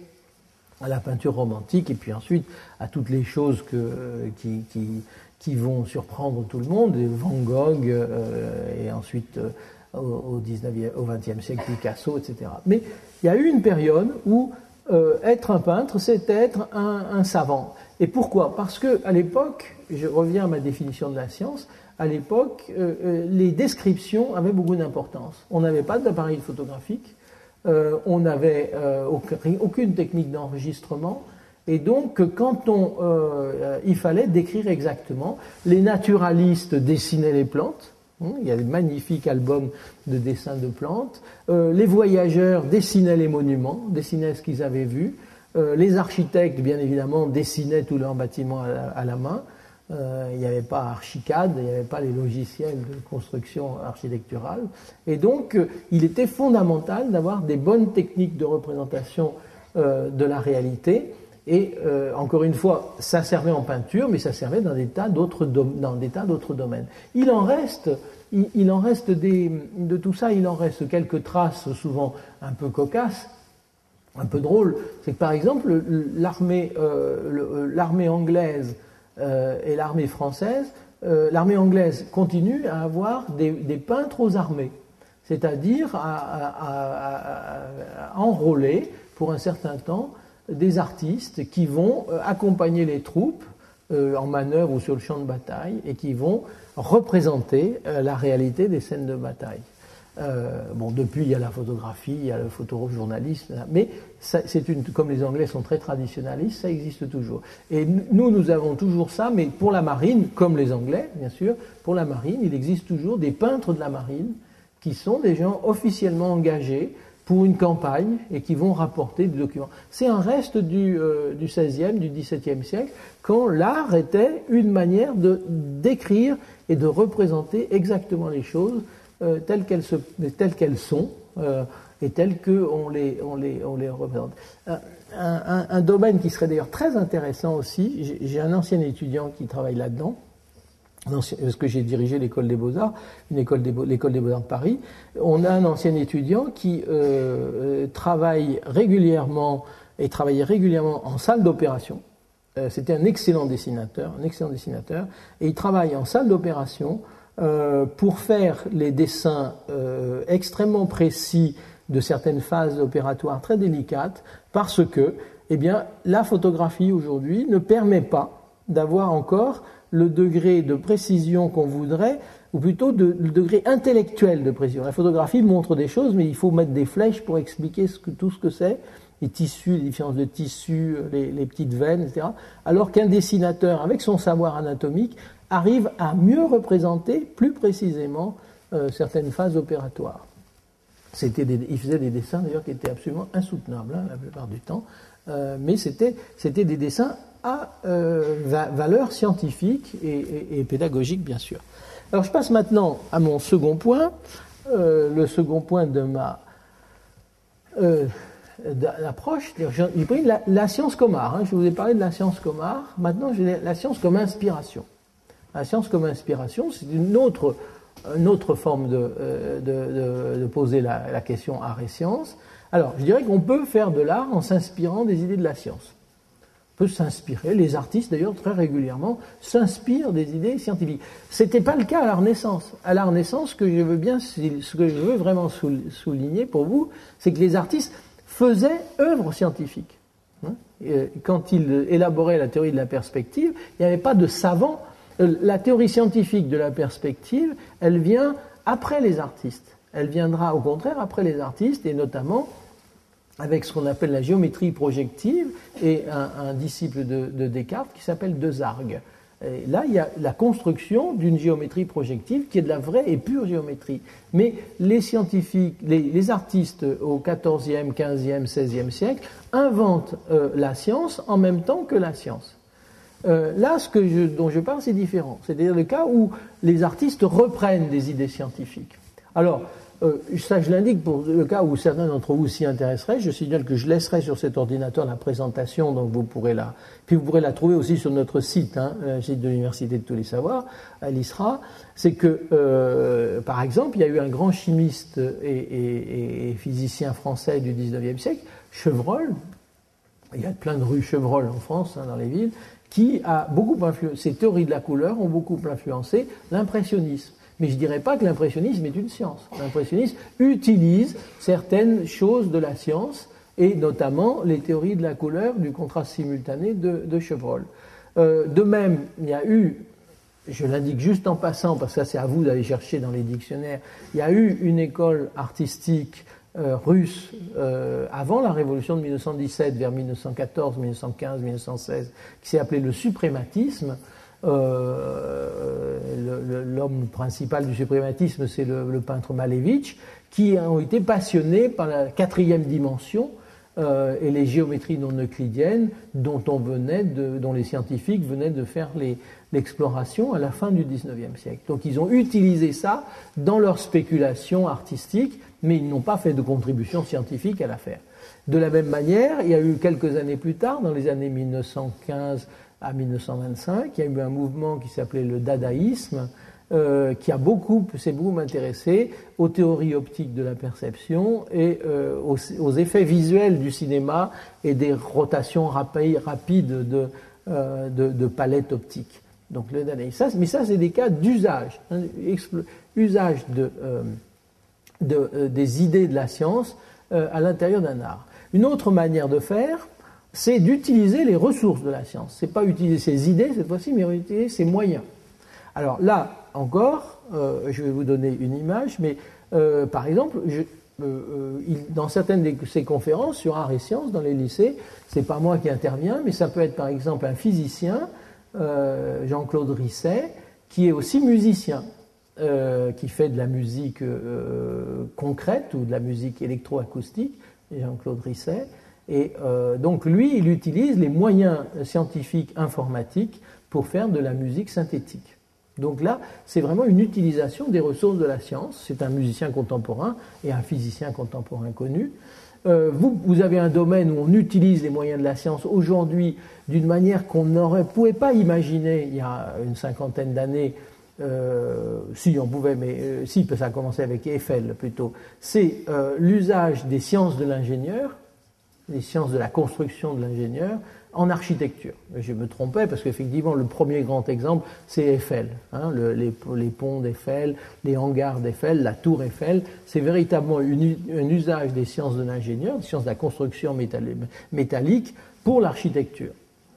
à la peinture romantique, et puis ensuite à toutes les choses que, qui, qui, qui vont surprendre tout le monde, Van Gogh, euh, et ensuite euh, au, dix-neuvième, au vingtième siècle, Picasso, et cetera. Mais il y a eu une période où euh, être un peintre, c'était être un, un savant. Et pourquoi ? Parce qu'à l'époque, je reviens à ma définition de la science, à l'époque, euh, euh, les descriptions avaient beaucoup d'importance. On n'avait pas d'appareil photographique, Euh, on n'avait euh, aucune, aucune technique d'enregistrement, et donc quand on, euh, il fallait décrire exactement. Les naturalistes dessinaient les plantes, hein, il y a des magnifiques albums de dessins de plantes, euh, les voyageurs dessinaient les monuments, dessinaient ce qu'ils avaient vu, euh, les architectes, bien évidemment, dessinaient tous leurs bâtiments à la, à la main. Euh, il n'y avait pas Archicad, il n'y avait pas les logiciels de construction architecturale. Et donc, euh, il était fondamental d'avoir des bonnes techniques de représentation euh, de la réalité. Et euh, encore une fois, ça servait en peinture, mais ça servait dans des tas d'autres, dom- dans des tas d'autres domaines. Il en reste, il, il en reste des, de tout ça, il en reste quelques traces, souvent un peu cocasses, un peu drôles. C'est que par exemple, l'armée, euh, l'armée anglaise Euh, et l'armée française, euh, l'armée anglaise continue à avoir des, des peintres aux armées, c'est-à-dire à, à, à, à enrôler pour un certain temps des artistes qui vont accompagner les troupes euh, en manœuvre ou sur le champ de bataille et qui vont représenter euh, la réalité des scènes de bataille. Euh, bon, depuis, il y a la photographie, il y a le photojournalisme, mais ça, c'est une, comme les Anglais sont très traditionnalistes, ça existe toujours. Et nous, nous avons toujours ça, mais pour la marine, comme les Anglais, bien sûr, pour la marine, il existe toujours des peintres de la marine qui sont des gens officiellement engagés pour une campagne et qui vont rapporter des documents. C'est un reste du, euh, du seizième, du dix-septième siècle, quand l'art était une manière de d'écrire et de représenter exactement les choses Euh, telles, qu'elles se, telles qu'elles sont euh, et telles qu'on les, on les, on les représente. Un, un, un domaine qui serait d'ailleurs très intéressant aussi, j'ai, j'ai un ancien étudiant qui travaille là-dedans, parce que j'ai dirigé l'école des Beaux-Arts, une école des Beaux, l'école des Beaux-Arts de Paris. On a un ancien étudiant qui euh, travaille régulièrement et travaillait régulièrement en salle d'opération. Euh, c'était un excellent dessinateur, un excellent dessinateur, et il travaille en salle d'opération Euh, pour faire les dessins euh, extrêmement précis de certaines phases opératoires très délicates, parce que, eh bien, la photographie aujourd'hui ne permet pas d'avoir encore le degré de précision qu'on voudrait, ou plutôt de, le degré intellectuel de précision. La photographie montre des choses, mais il faut mettre des flèches pour expliquer ce que, tout ce que c'est, les tissus, les différences de tissus, les, les petites veines, et cetera. Alors qu'un dessinateur, avec son savoir anatomique, arrive à mieux représenter plus précisément euh, certaines phases opératoires. C'était des, il faisait des dessins d'ailleurs qui étaient absolument insoutenables hein, la plupart du temps, euh, mais c'était, c'était des dessins à euh, va, valeur scientifique et, et, et pédagogique bien sûr. Alors je passe maintenant à mon second point, euh, le second point de ma euh, d'approche. J'ai pris la, la science comme art. Hein, je vous ai parlé de la science comme art. Maintenant, j'ai la science comme inspiration. La science comme inspiration, c'est une autre, une autre forme de, de, de, de poser la, la question art et science. Alors, je dirais qu'on peut faire de l'art en s'inspirant des idées de la science. On peut s'inspirer. Les artistes, d'ailleurs, très régulièrement, s'inspirent des idées scientifiques. C'était pas le cas à la Renaissance. À la Renaissance, ce que je veux bien, ce que je veux vraiment souligner pour vous, c'est que les artistes faisaient œuvre scientifique. Quand ils élaboraient la théorie de la perspective, il n'y avait pas de savants. La théorie scientifique de la perspective, elle vient après les artistes. Elle viendra, au contraire, après les artistes, et notamment avec ce qu'on appelle la géométrie projective et un, un disciple de, de Descartes qui s'appelle Desargues. Et là, il y a la construction d'une géométrie projective qui est de la vraie et pure géométrie. Mais les scientifiques, les, les artistes au quatorzième, quinzième, seizième siècle inventent euh, la science en même temps que la science. Euh, là, ce que je, dont je parle, c'est différent. C'est-à-dire le cas où les artistes reprennent des idées scientifiques. Alors, Euh, ça, je l'indique pour le cas où certains d'entre vous s'y intéresseraient. Je signale que je laisserai sur cet ordinateur la présentation, donc vous pourrez la, puis vous pourrez la trouver aussi sur notre site, hein, le site de l'Université de tous les savoirs, à l'I S R A. C'est que, euh, par exemple, il y a eu un grand chimiste et, et, et physicien français du dix-neuvième siècle, Chevreul. Il y a plein de rues Chevreul en France, hein, dans les villes, qui a beaucoup influencé. Ces théories de la couleur ont beaucoup influencé l'impressionnisme. Mais je ne dirais pas que l'impressionnisme est une science. L'impressionnisme utilise certaines choses de la science, et notamment les théories de la couleur, du contraste simultané de, de Chevreul. Euh, de même, il y a eu, je l'indique juste en passant, parce que ça c'est à vous d'aller chercher dans les dictionnaires, il y a eu une école artistique euh, russe euh, avant la révolution de mille neuf cent dix-sept, vers mille neuf cent quatorze, mille neuf cent quinze, mille neuf cent seize, qui s'est appelée le suprématisme. Euh, l'homme principal du suprématisme, c'est le, le peintre Malevich, qui ont été passionnés par la quatrième dimension euh, et les géométries non euclidiennes dont on venait de, dont les scientifiques venaient de faire les, l'exploration à la fin du dix-neuvième siècle. Donc ils ont utilisé ça dans leur spéculation artistique, mais ils n'ont pas fait de contribution scientifique à l'affaire. De la même manière, il y a eu quelques années plus tard, dans les années mille neuf cent quinze à mille neuf cent vingt-cinq, il y a eu un mouvement qui s'appelait le dadaïsme, euh, qui a beaucoup, s'est beaucoup intéressé aux théories optiques de la perception et euh, aux, aux effets visuels du cinéma et des rotations rapides, rapides de, euh, de, de palettes optiques. Donc le dadaïsme. Ça, mais ça, c'est des cas d'usage, hein, usage de, euh, de, euh, des idées de la science euh, à l'intérieur d'un art. Une autre manière de faire, c'est d'utiliser les ressources de la science. C'est pas utiliser ses idées cette fois-ci, mais utiliser ses moyens. Alors là encore, euh, je vais vous donner une image, mais euh, par exemple, je, euh, euh, il, dans certaines de ces conférences sur art et sciences dans les lycées, c'est pas moi qui interviens, mais ça peut être par exemple un physicien, euh, Jean-Claude Risset, qui est aussi musicien, euh, qui fait de la musique euh, concrète ou de la musique électroacoustique, Jean-Claude Risset. Et euh, donc lui, il utilise les moyens scientifiques informatiques pour faire de la musique synthétique. Donc là, c'est vraiment une utilisation des ressources de la science. C'est un musicien contemporain et un physicien contemporain connu. Euh, vous, vous avez un domaine où on utilise les moyens de la science aujourd'hui d'une manière qu'on ne pouvait pas imaginer il y a une cinquantaine d'années. Euh, si on pouvait, mais euh, si, ça a commencé avec Eiffel plutôt. C'est euh, l'usage des sciences de l'ingénieur, les sciences de la construction de l'ingénieur, en architecture. Je me trompais parce qu'effectivement, le premier grand exemple, c'est Eiffel. Hein, le, les, les ponts d'Eiffel, les hangars d'Eiffel, la tour Eiffel. C'est véritablement une, un usage des sciences de l'ingénieur, des sciences de la construction métallique pour l'architecture.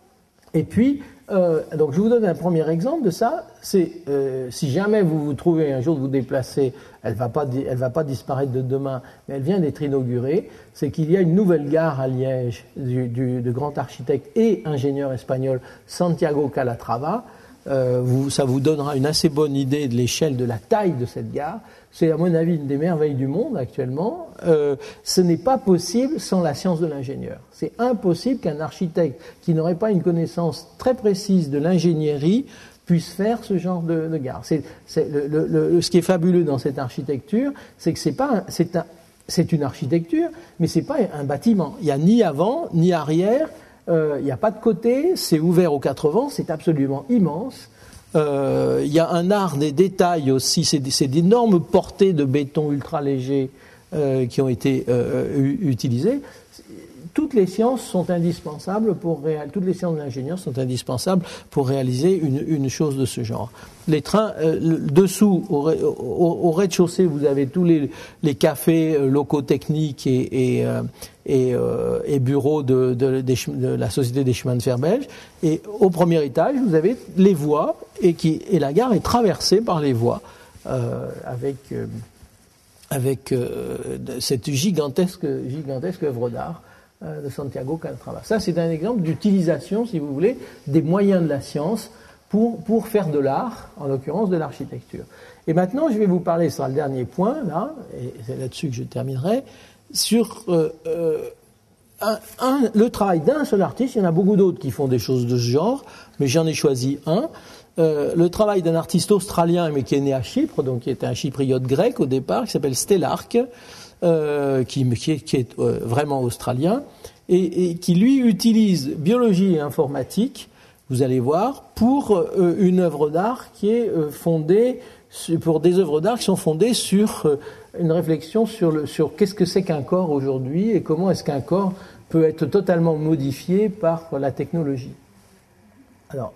Et puis, euh, donc je vous donne un premier exemple de ça. C'est euh, si jamais vous vous trouvez un jour de vous déplacer, elle va pas, elle va pas disparaître de demain, mais elle vient d'être inaugurée. C'est qu'il y a une nouvelle gare à Liège du, du de grand architecte et ingénieur espagnol Santiago Calatrava. Euh, vous, ça vous donnera une assez bonne idée de l'échelle, de la taille de cette gare. C'est à mon avis une des merveilles du monde actuellement. Euh, ce n'est pas possible sans la science de l'ingénieur. C'est impossible qu'un architecte qui n'aurait pas une connaissance très précise de l'ingénierie puisse faire ce genre de, de gare. C'est, c'est le, le, le, ce qui est fabuleux dans cette architecture, c'est que c'est pas, un, c'est, un, c'est une architecture, mais c'est pas un bâtiment. Il y a ni avant ni arrière. Euh, il n'y a pas de côté, c'est ouvert aux quatre vents, c'est absolument immense. Euh, il y a un art des détails aussi, c'est, c'est d'énormes portées de béton ultra léger euh, qui ont été euh, utilisées. toutes les sciences sont indispensables pour réaliser, toutes les sciences de l'ingénieur sont indispensables pour réaliser une, une chose de ce genre. Les trains, euh, le, dessous, au, au, au rez-de-chaussée, vous avez tous les, les cafés euh, locaux techniques et, et, euh, et, euh, et bureaux de, de, de, de la Société des chemins de fer belges. Et au premier étage, vous avez les voies et, qui, et la gare est traversée par les voies euh, avec, euh, avec euh, cette gigantesque, gigantesque œuvre d'art de Santiago Calatrava. Ça, c'est un exemple d'utilisation, si vous voulez, des moyens de la science pour, pour faire de l'art, en l'occurrence de l'architecture. Et maintenant, je vais vous parler, ce sera le dernier point, là, et c'est là-dessus que je terminerai, sur euh, euh, un, un, le travail d'un seul artiste. Il y en a beaucoup d'autres qui font des choses de ce genre, mais j'en ai choisi un. Euh, le travail d'un artiste australien, mais qui est né à Chypre, donc qui était un chypriote grec au départ, qui s'appelle Stelarc, Euh, qui, qui est, qui est euh, vraiment australien, et, et qui lui utilise biologie et informatique, vous allez voir, pour euh, une œuvre d'art qui est euh, fondée, pour des œuvres d'art qui sont fondées sur euh, une réflexion sur, le, sur qu'est-ce que c'est qu'un corps aujourd'hui et comment est-ce qu'un corps peut être totalement modifié par la technologie. Alors,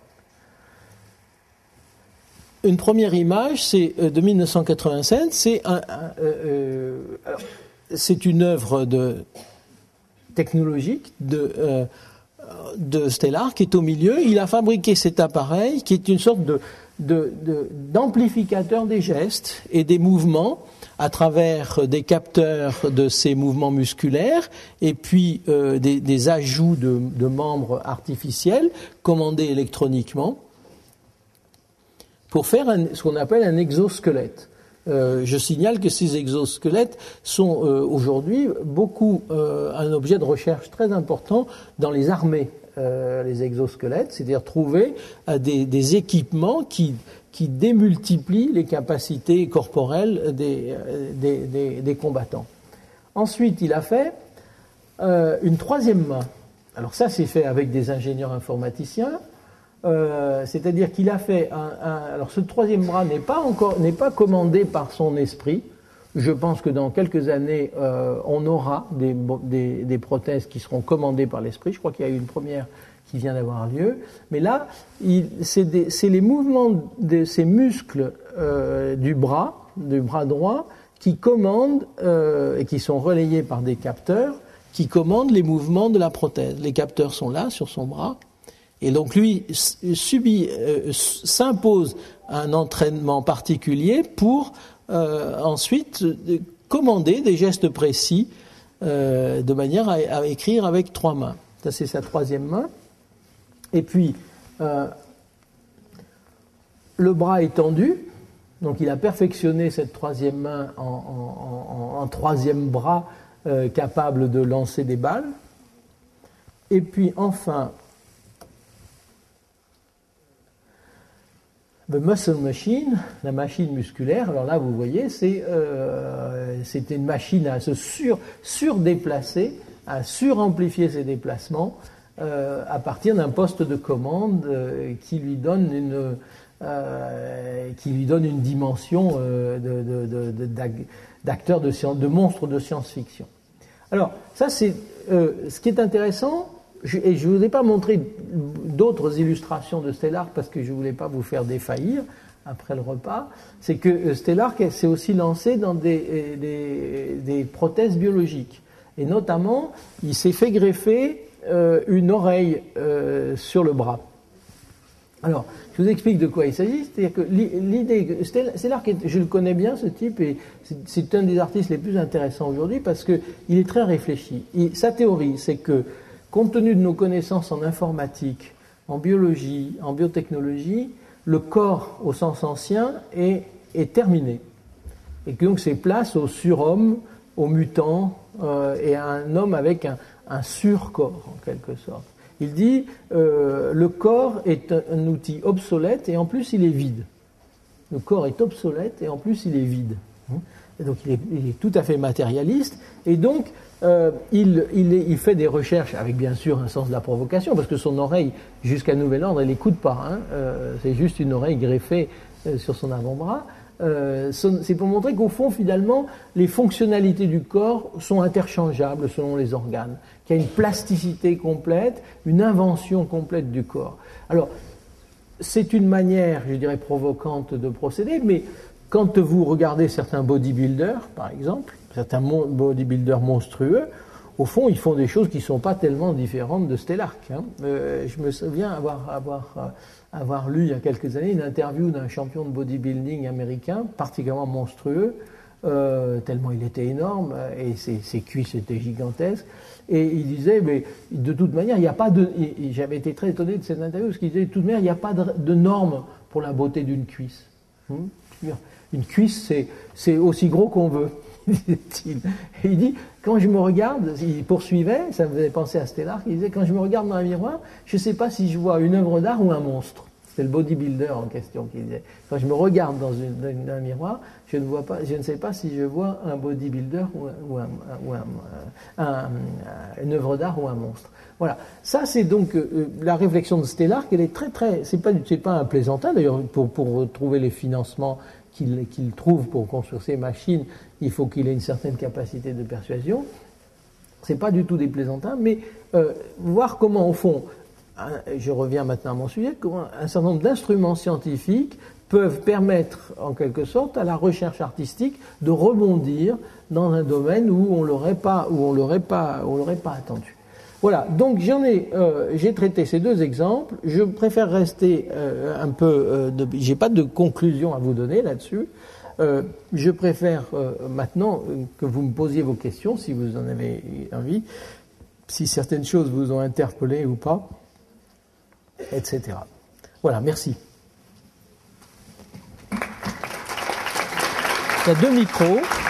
une première image, c'est de mille neuf cent quatre-vingt-sept, c'est un, un, euh, alors, c'est une œuvre de, technologique de, euh, de Stelarc qui est au milieu. Il a fabriqué cet appareil qui est une sorte de, de, de, d'amplificateur des gestes et des mouvements à travers des capteurs de ces mouvements musculaires et puis euh, des, des ajouts de, de membres artificiels commandés électroniquement, pour faire un, ce qu'on appelle un exosquelette. Euh, je signale que ces exosquelettes sont euh, aujourd'hui beaucoup euh, un objet de recherche très important dans les armées, euh, les exosquelettes, c'est-à-dire trouver euh, des, des équipements qui, qui démultiplient les capacités corporelles des, des, des, des combattants. Ensuite, il a fait euh, une troisième main. Alors ça, c'est fait avec des ingénieurs informaticiens. Euh, c'est-à-dire qu'il a fait un, un, alors ce troisième bras n'est pas encore n'est pas commandé par son esprit. Je pense que dans quelques années euh, on aura des, des, des prothèses qui seront commandées par l'esprit. Je crois qu'il y a eu une première qui vient d'avoir lieu. Mais là, il, c'est, des, c'est les mouvements de ces muscles euh, du bras, du bras droit, qui commandent euh, et qui sont relayés par des capteurs, qui commandent les mouvements de la prothèse. Les capteurs sont là sur son bras. Et donc lui subit, euh, s'impose un entraînement particulier pour euh, ensuite euh, commander des gestes précis euh, de manière à, à écrire avec trois mains. Ça, c'est sa troisième main. Et puis euh, le bras étendu. Donc il a perfectionné cette troisième main en, en, en, en troisième bras euh, capable de lancer des balles. Et puis enfin The Muscle Machine, la machine musculaire. Alors là, vous voyez, c'est euh, c'était une machine à se sur, surdéplacer, à suramplifier ses déplacements euh, à partir d'un poste de commande euh, qui lui donne une euh, qui lui donne une dimension euh, de, de, de, de, d'acteur de science, de monstre de science-fiction. Alors ça, c'est euh, ce qui est intéressant. Je, et je ne vous ai pas montré d'autres illustrations de Stelarc parce que je ne voulais pas vous faire défaillir après le repas. C'est que Stelarc s'est aussi lancé dans des, des, des prothèses biologiques. Et notamment, il s'est fait greffer euh, une oreille euh, sur le bras. Alors, je vous explique de quoi il s'agit. C'est-à-dire que l'idée, Stelarc, je le connais bien ce type, et c'est, c'est un des artistes les plus intéressants aujourd'hui parce qu'il est très réfléchi. Et sa théorie, c'est que compte tenu de nos connaissances en informatique, en biologie, en biotechnologie, le corps au sens ancien est, est terminé. Et que donc c'est place au surhomme, au mutant euh, et à un homme avec un, un surcorps en quelque sorte. Il dit euh, le corps est un, un outil obsolète et en plus il est vide. Le corps est obsolète et en plus il est vide. Et donc il est, il est tout à fait matérialiste et donc Euh, il, il, est, il fait des recherches avec bien sûr un sens de la provocation parce que son oreille jusqu'à nouvel ordre elle n'écoute pas, hein, euh, c'est juste une oreille greffée euh, sur son avant-bras Euh, c'est pour montrer qu'au fond, finalement, les fonctionnalités du corps sont interchangeables selon les organes, qu'il y a une plasticité complète, une invention complète du corps. Alors, c'est une manière, je dirais, provocante de procéder, mais quand vous regardez certains bodybuilders, par exemple, certains bodybuilders monstrueux, au fond, ils font des choses qui ne sont pas tellement différentes de Stellark. Hein. Euh, je me souviens avoir, avoir, euh, avoir lu il y a quelques années une interview d'un champion de bodybuilding américain, particulièrement monstrueux, euh, tellement il était énorme et ses, ses cuisses étaient gigantesques. Et il disait, mais de toute manière, il n'y a pas de. J'avais été très étonné de cette interview, parce qu'il disait, de toute manière, il n'y a pas de, de normes pour la beauté d'une cuisse. Hum Une cuisse, c'est aussi gros qu'on veut, disait-il. Et il dit, quand je me regarde, il poursuivait, ça me faisait penser à Stellark, il disait, quand je me regarde dans un miroir, je ne sais pas si je vois une œuvre d'art ou un monstre. C'est le bodybuilder en question qui disait. Quand je me regarde dans, une, dans un miroir, je ne, vois pas, je ne sais pas si je vois un bodybuilder ou, ou, un, ou un, un, un, une œuvre d'art ou un monstre. Voilà. Ça, c'est donc euh, la réflexion de Stellark. Elle est très, très. C'est pas, c'est pas un plaisantin d'ailleurs pour pour trouver les financements qu'il qu'il trouve pour construire ces machines. Il faut qu'il ait une certaine capacité de persuasion. C'est pas du tout des plaisantins, mais euh, voir comment au fond. Je reviens maintenant à mon sujet, comment un certain nombre d'instruments scientifiques peuvent permettre, en quelque sorte, à la recherche artistique de rebondir dans un domaine où on l'aurait pas, où on l'aurait pas, on l'aurait pas attendu. Voilà. Donc j'en ai, euh, j'ai traité ces deux exemples. Je préfère rester euh, un peu, euh, de, j'ai pas de conclusion à vous donner là-dessus. Euh, je préfère euh, maintenant que vous me posiez vos questions, si vous en avez envie, si certaines choses vous ont interpellé ou pas, et cetera. Voilà, merci. Il y a deux micros.